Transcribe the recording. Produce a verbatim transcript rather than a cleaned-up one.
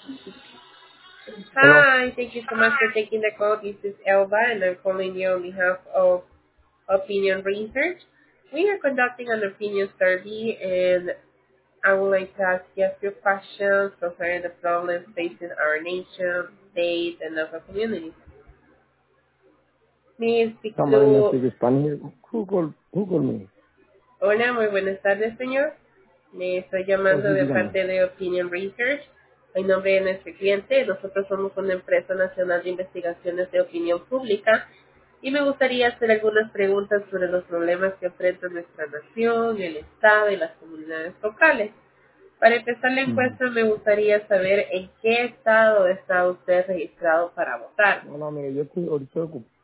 Hello. Hi, thank you so much for taking the call. This is Elba, and I'm calling you on behalf of Opinion Research. We are conducting an opinion survey, and I would like to ask you a few questions concerning the problems facing our nation, state, and local communities. May I speak Somebody not to... speak Spanish. Who called, who called me? Hola, muy buenas tardes, señor. Le estoy Oh, llamando sí, de dígame. parte de Opinion Research. En nombre de nuestro cliente, nosotros somos una empresa nacional de investigaciones de opinión pública y me gustaría hacer algunas preguntas sobre los problemas que enfrenta nuestra nación, el Estado y las comunidades locales. Para empezar la Ujú. encuesta, me gustaría saber en qué estado está usted registrado para votar. No, no, mire, yo estoy ahorita ocupado.